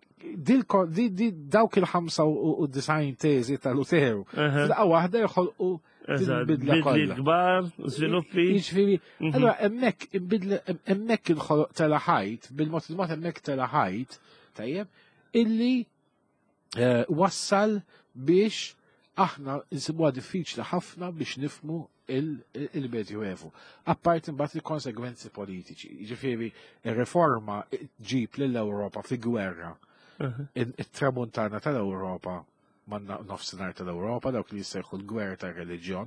Dawk il-ħamsa u design teżi tal-Luteru, f'daqqa waħda jħolqu bidla kollha. Kbar, żviluppi. Jiġifieri, allura hemmhekk hemmhekk inħoloq telaħajt, bil-mod il-mod hemmhekk telaħajt, tajjeb, illi wassal biex aħna nsibuha diffiċli ħafna biex nifhmu il-Medjuevu. Apparti mbagħad il-konsegwenzi politiċi. Jiġifieri ir-riforma ġib lill-Ewropa fi gwerra. It-tramuntana tal-Ewropa manna nofsinhar tal-Ewropa dawk li jissejħu l-gwerra tar-reliġjon.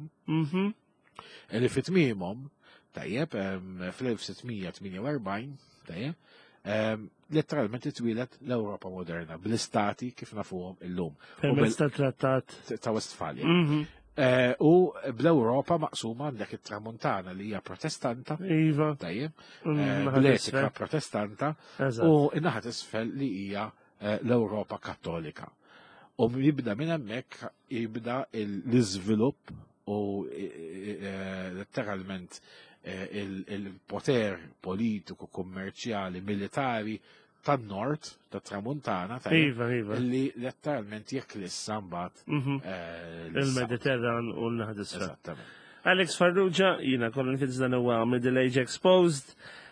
Li fit-tmiemhom, tajjeb, fl-elf sittmija tminja u erbgħin, tajjeb, letteralment itwilet l-Ewropa moderna bl-istati kif nafuhom illum. Permezz tat-Trattat ta' Westfalia. U bl-Ewropa maqsuma għandek it-tramuntana li hija protestanta. Iva. Tajjeb. Bl-etika protestanta. U in-naħa isfel li hija l-Ewropa Kattolika. U jibda minn hemmhekk jibda l-iżvilupp u letteralment il-poter politiku, kummerċjali, militari tan-nord, tat-tramuntana, li letteralment jeklissa mbagħad il-Mediterran u l-naħa Alex Farrugia, jiena kollu nifitz dan huwa Middle Age Exposed.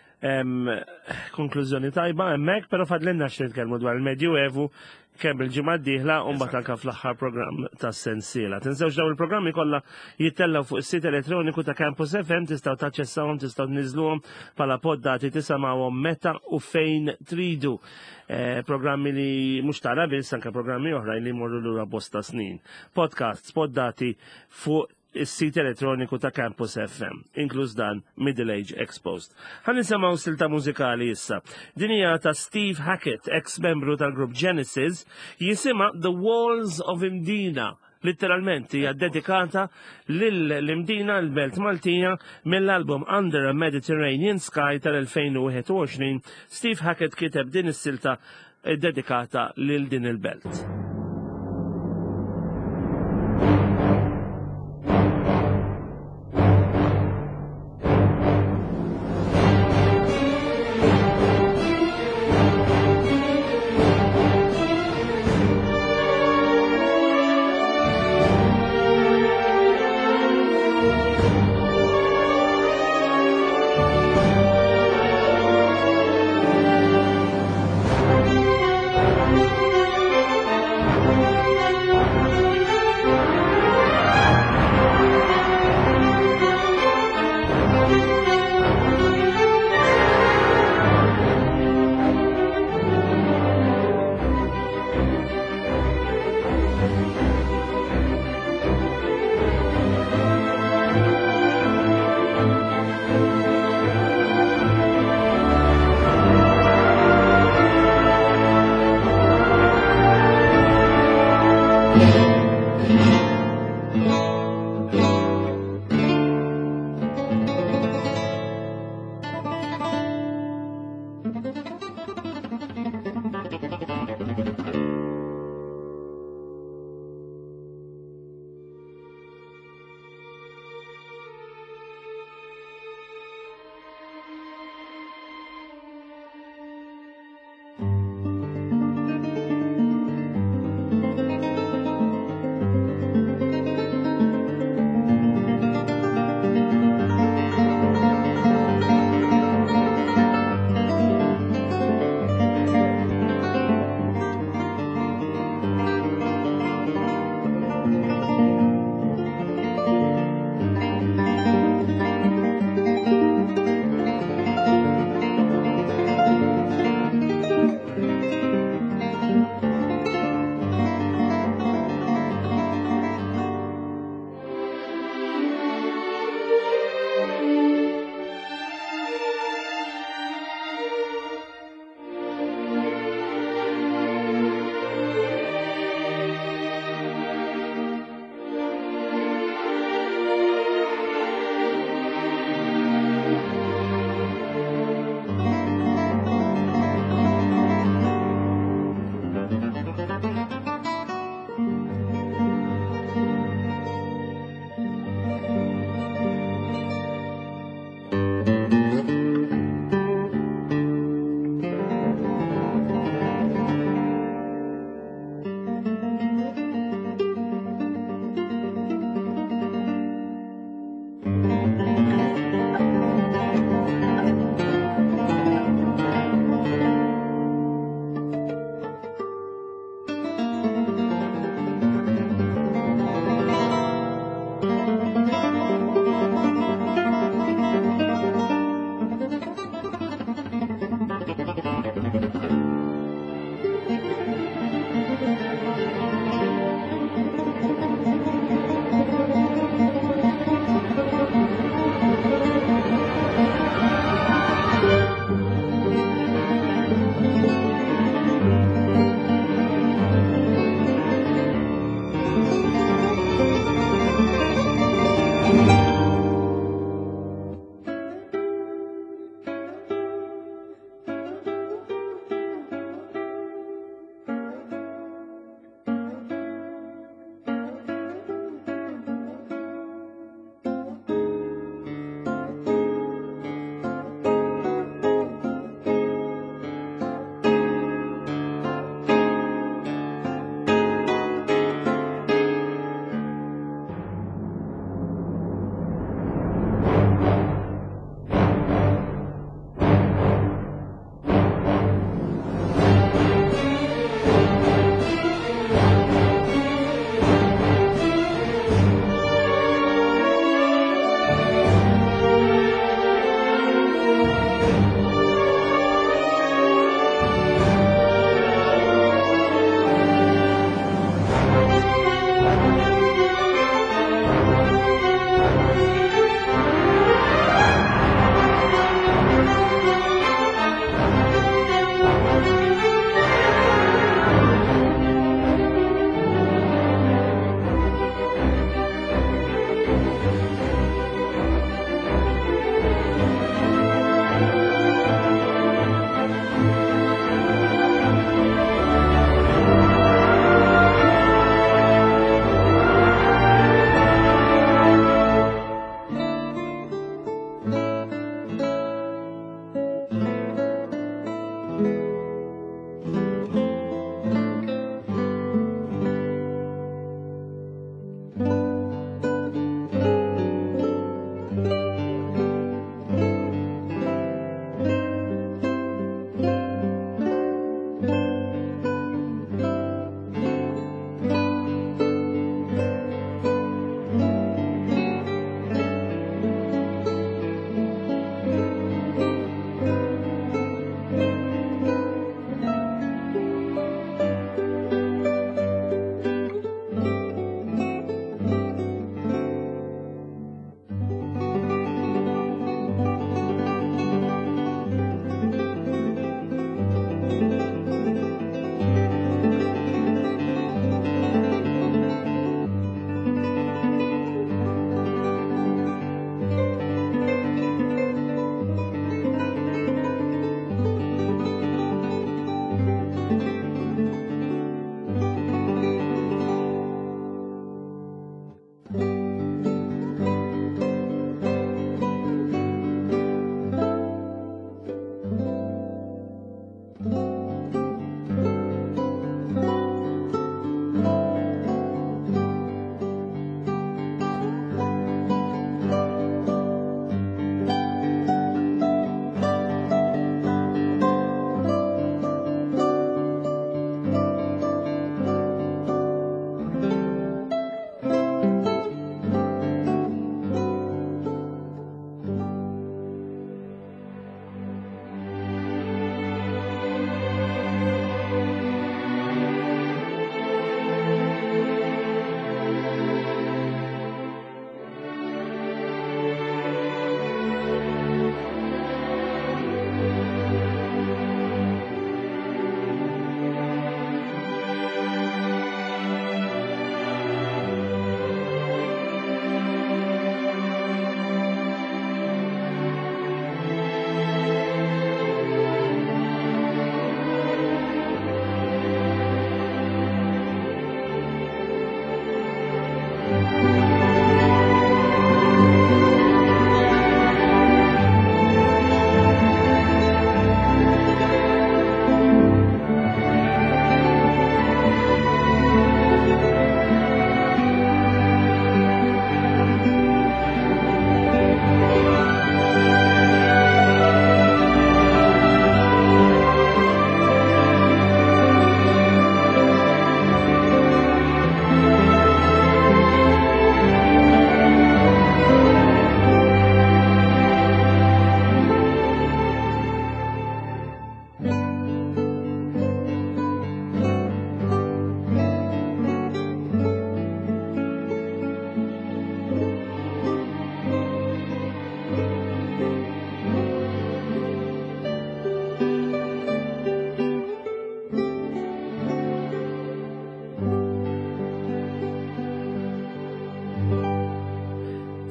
Konklużjoni tajba hemmhekk, però fadlinna xi nitkellmu dwar il-Medjuevu kemm il-ġimgħa d-dieħla u mbagħad anke fl-aħħar programm tas-sensiela. Tinsewx dawn il-programmi kollha jittellaw fuq is-sit elettroniku ta' Campus F M, tistgħu taċċessawhom, tistgħu tniżluhom bħala poddati tisimgħuhom meta u fejn tridu. Programmi li mhux tara biss anke programmi oħrajn li jmorru lura bosta snin. Podcasts, poddati fuq is-sit elettroniku ta' Campus F M, inkluż dan Middle Age Exposed. Ħan nisimgħu silta mużikali issa. Din hija ta' Steve Hackett, ex-membru tal-grupp Genesis, jisimha The Walls of Imdina. Litteralment hija dedikata lill-Imdina l-Belt Maltija mill-album Under a Mediterranean Sky tal-elfejn u wieħed u għoxrin. Steve Hackett kiteb din is-silta dedikata lil din il-belt.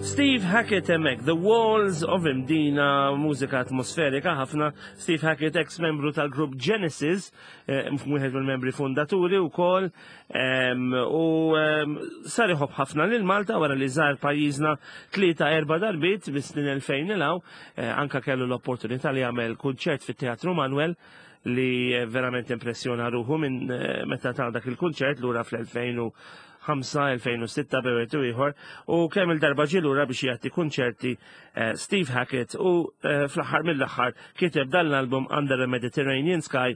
Steve Hackett emmek, The Walls of Imdina, mużika atmosferika ħafna. Steve Hackett, ex-membru tal-grupp Genesis, mwieħed mill-membri fundaturi u kol, u sar iħobb ħafna lil Malta wara li żar pajjiżna tlieta erba' darbit bis-snin elfejn ilaw, anka kellu l-opportunità li jagħmel kunċert fit-Teatru Manuel li verament impressjona ruħu minn meta ta' dak il-kunċert lura fl-elfejn u ħamsa elfejn u sitta bewetu ieħor u kemm il-darba ġilura biex jagħti kunċerti Steve Hackett u fl-aħħar mill-aħħar kiteb dan l-album Under the Mediterranean Sky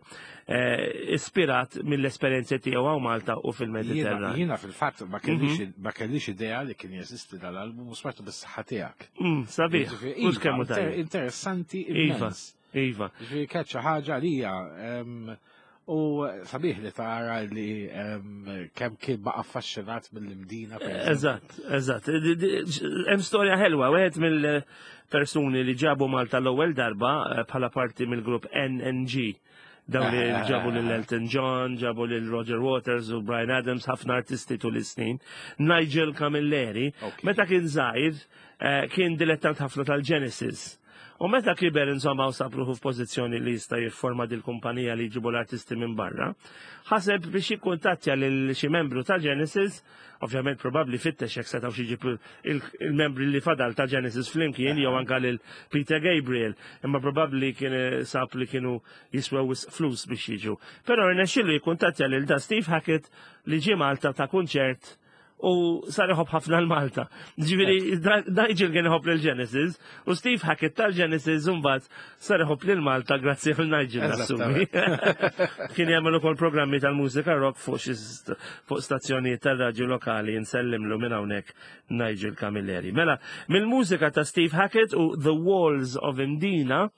ispirat mill-esperjenzi tiegħu hawn Malta u fil-Mediterran. Jiena fil-fatt ma kellix idea li kien jeżisti dal-album u smartu bis-saħħa tiegħek. Sabiħ, mhux kemm interessanti immens. Iva. Ġifieri kienet xi ħaġa li hija u sabiħ li tara li kemm kien baqa' affaxxinat mill-Imdina. Eżatt, eżatt. Hemm storja ħelwa, wieħed mill-persuni li ġabu Malta l-ewwel darba bħala parti mill-grupp N N G. Dawn li ġabu lil Elton John, ġabu lil Roger Waters u Bryan Adams, ħafna artisti tul is-snin. Nigel Camilleri, meta kien żgħir kien dilettant ħafna tal-Genesis. U meta kiber insomma u sapruħu f'pożizzjoni li jista' jifforma dil-kumpanija li jġibu l-artisti minn barra, ħaseb biex jikkuntattja lil xi membru ta' Genesis, ovvjament probabbli fittex jekk setgħu xi jġib il-membri li fadal ta' Genesis flimkien jew anke lil Peter Gabriel, imma probabbli kien sab li kienu jiswew flus biex jiġu. Però rnexxielu jikkuntattja lil da Steve Hackett li ġie Malta ta' kunċert u sar iħobb ħafna l-Malta. Ġifieri Nigel kien iħobb lil-Genesis u Steve Hackett tal-Genesis mbagħad sar iħobb lil-Malta grazzi għal Nigel nassumi. Kien jagħmel ukoll programmi tal-mużika rock fuq fuq stazzjonijiet tar-radju lokali nsellimlu minn hawnhekk Nigel Camilleri. Mela, mill-mużika ta' Steve Hackett u The Walls of Imdina,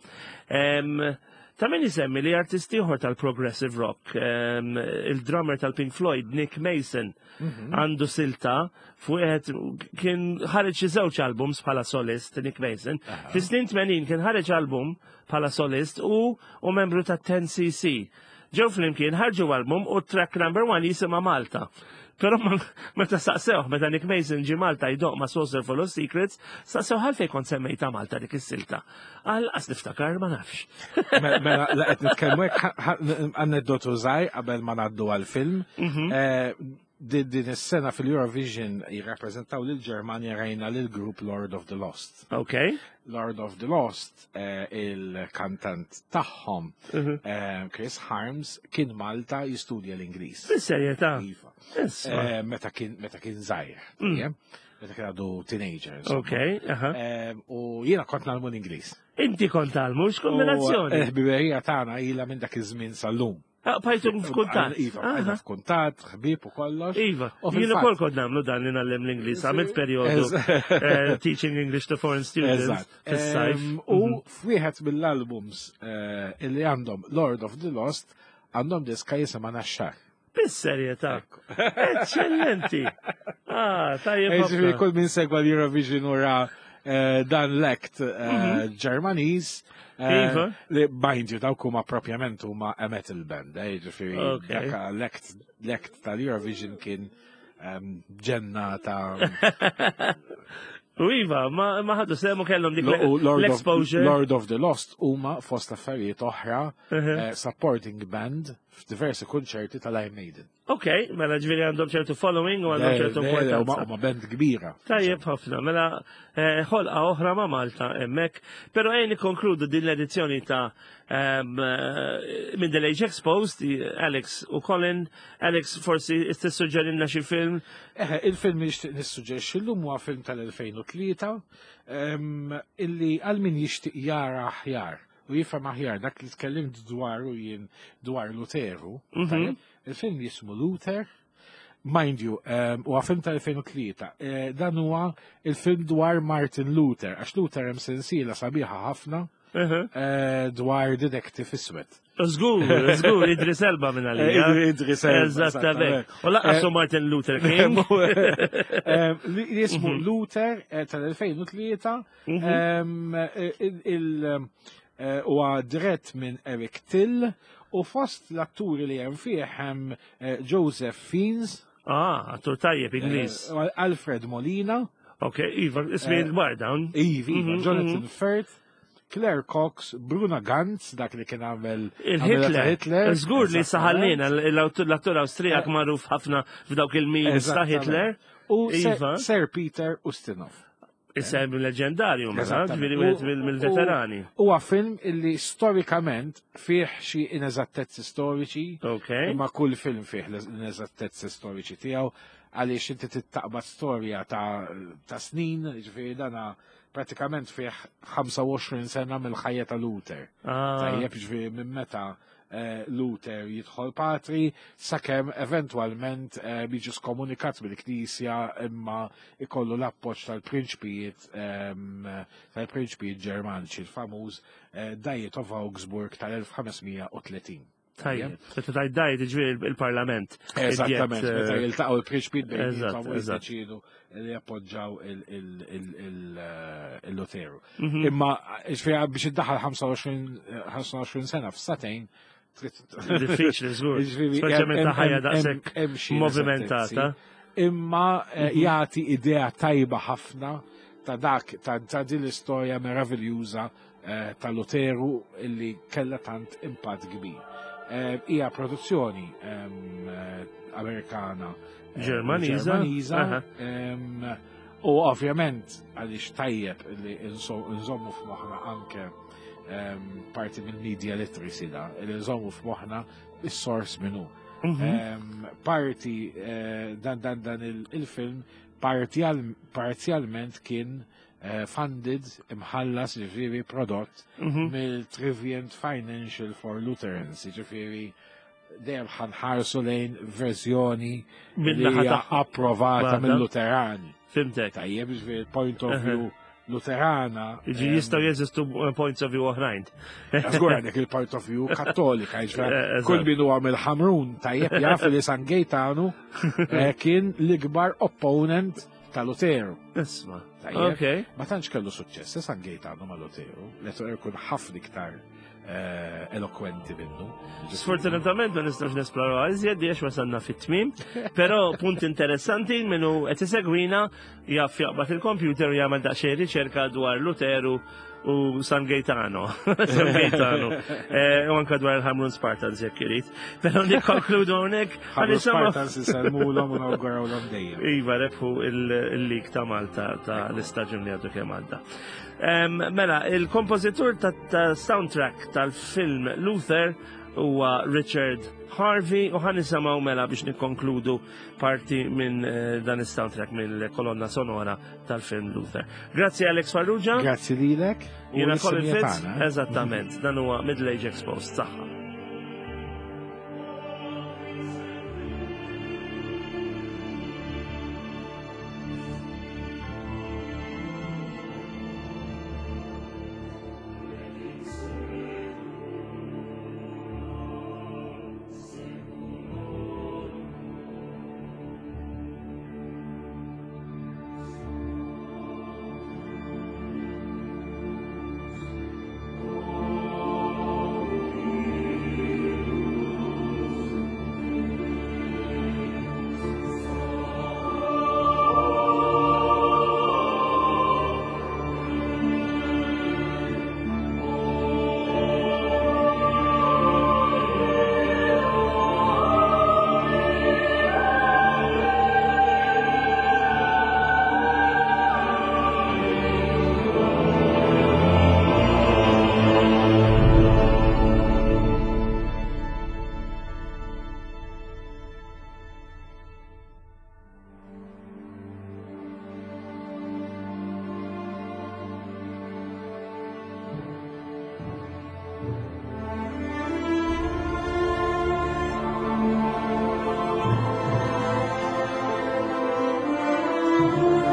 ta' min jisemmi li artisti ieħor tal-progressive rock, il-drummer tal-Pink Floyd, Nick Mason, għandu silta fuqet kien ħareġ xi żewġ albums bħala solist Nick Mason. Fi snin tmenin kien ħareġ album bħala solist u u membru ta' ten C C. Ġew flimkien ħarġu album u track number one jisimha Malta. Però meta saqsew, meta Nick Mason ġi Malta jdoq ma' Saucer Full of Secrets, saqsew ħalfejn kont semmejta Malta dik is-silta. Għal qas niftakar ma nafx. Mela qed nitkellmu hekk aneddotu żgħir qabel ma ngħaddu għall-film. Din is-sena fil-Eurovision jirrappreżentaw lil Ġermanja rajna lil grupp Lord of the Lost. Okay. Lord of the Lost, il-kantant tagħhom Chris Harms kien Malta jistudja l-Ingliż. Fis-serjetà. Meta kien meta kien żgħir. Meta kien għadu teenager. Okay, aha. U jiena kont nagħmlu l-Ingliż. Inti kont tagħmlu x'kombinazzjoni? Il-ħbiberija tagħna ilha minn dak iż-żmien sal-lum. Pajtu f'kuntat. Iva, pajtu f'kuntat, ħbib u kollox. Iva, jien ukoll kont nagħmlu dan li nagħlem l-Ingliż, għamilt perjodu teaching English to foreign students fis-sajf. U f'wieħed mill-albums illi għandhom Lord of the Lost għandhom diska jisimha Naxxar. Bis-serjetà. Eċċellenti. Ah, tajjeb. Eżifieri kull min segwa l-Eurovision ura dan l-act Ġermaniż. Li mind you, dawk huma propjament huma a metal band, ġifieri dak l-act tal-Eurovision kien ġenna ta' U iva, ma ħadu semu kellhom dik l-exposure. Lord of the Lost huma fost affarijiet oħra supporting band f'diversi kunċerti tal-Iron Maiden. Ok, mela ġviri għandhom ċertu following u għandhom ċertu importanza. Ma band kbira. Tajjeb ħafna, mela ħolqa oħra ma' Malta emmek, pero għajni konkludu din l-edizzjoni ta' Middle Age Exposed, Alex u Colin. Alex, forsi istissuġġerinna xi film? Il-film jixtieq nissuġġerixxi llum huwa film tal-elfejn u tlieta illi għal min jixtieq jara aħjar u jifhem aħjar dak li tkellimt dwaru jien dwar Luteru. Il-film jismu Luther, mind you, u għafilm tal-elfejn u tlieta. Dan huwa il-film dwar Martin Luther, għax Luther hemm sensiela sabiħa ħafna dwar detective iswed. Żgur, żgur, Idris Elba minn għalija. Idris Elba. Eżattament. U laqqasu Martin Luther King. Jismu Luther tal-elfejn u tlieta. Huwa dirett minn Eric Till u fost l-atturi li hemm fih hemm Joseph Fiennes. Ah, attur tajjeb Ingliż. Alfred Molina. Ok, Iva, ismi l-bar dawn. Iva, Iva, Jonathan Firth, Claire Cox, Bruna Gantz, dak li kien għamel il-Hitler. Zgur li saħallina l-attur Awstrijak magħruf ħafna f'dawk il-memes ta' Hitler. U Sir Peter Ustinov. Isem leġendarju, mill-veterani. Huwa film illi storikament fih xi ineżattezzi storiċi, imma kull film fih l-ineżattezzi storiċi tiegħu għaliex inti tittaqbad storja ta' snin, ġifieri dana pratikament fih ħamsa u għoxrin sena mill-ħajja ta' Luther. Tajjeb ġifieri minn meta Luther jidħol patri, sakemm eventwalment biġi skomunikat bil-Knisja imma ikollu l-appoġġ tal-prinċpijiet tal-prinċpijiet Ġermaniċi, il-famuż Diet of Augsburg tal-elf ħamesmija u tletin. Tajjeb, meta tajt Diet iġifieri il-Parlament. Eżattament, meta jiltaqgħu l-prinċpijiet bejnietom u jiddeċiedu li appoġġaw il-Lutheru. Imma ġifieri biex iddaħħal ħamsa u għoxrin sena f'satejn diffiċli żgur. Speċjalment ta' ħajja daqshekk movimentata. Imma jagħti idea tajba ħafna ta' dak ta' din l-istorja meraviljuża ta' Luteru illi kellha tant impatt kbir. Hija produzzjoni Amerikana Ġermaniża u ovvjament għaliex tajjeb li nżommu f'moħħna anke parti mill-media literacy da, li nżommu f'moħħna is-sors minnu. Parti dan dan il-film parzjalment kien funded imħallas ġifieri prodott mill-Triviant Financial for Lutherans, ġifieri dejjem ħanħarsu lejn verżjoni li hija approvata mill-Luterani. Fimtek. Tajjeb ġifieri point of view Luterana. Iġi jistaw jeżistu points of view oħrajn. Żgur għandek il-point of view kattolika, kull min huwa mill-Ħamrun tajjeb jaf li San Gaetano kien l-ikbar opponent ta' Luteru. Isma. Ma tantx kellu suċċess San Gaetano ma' Luteru, Luteru kun ħafna iktar eloquenti minnu. Sfortunatament ma nistax nesploraw għazjed di għax wasanna fit-tmim, pero punt interessanti minnu qed isegwina jaf jaqbad il-kompjuter u jagħmel daqsxejn riċerka dwar Luteru u San Gaetano. San Gaetano. U anka dwar il-Ħamrun Spartans jekk irid. Però nikkonkludu hawnhekk. Ħamrun Spartans isalmulhom u nawgurawlhom dejjem. Iva rebħu il-lig ta' Malta ta' l-istaġun li għadu kemm għadda. Mela, il-kompożitur ta' soundtrack tal-film Luther huwa Richard Harvey u ħan nisimgħu mela biex nikkonkludu parti minn dan is-soundtrack mill-kolonna sonora tal-film Luther. Grazzi Alex Farrugia. Grazzi lilek. Jiena Colin Fitz. Eżattament, dan huwa Middle Age Exposed. Saħħa. Thank you.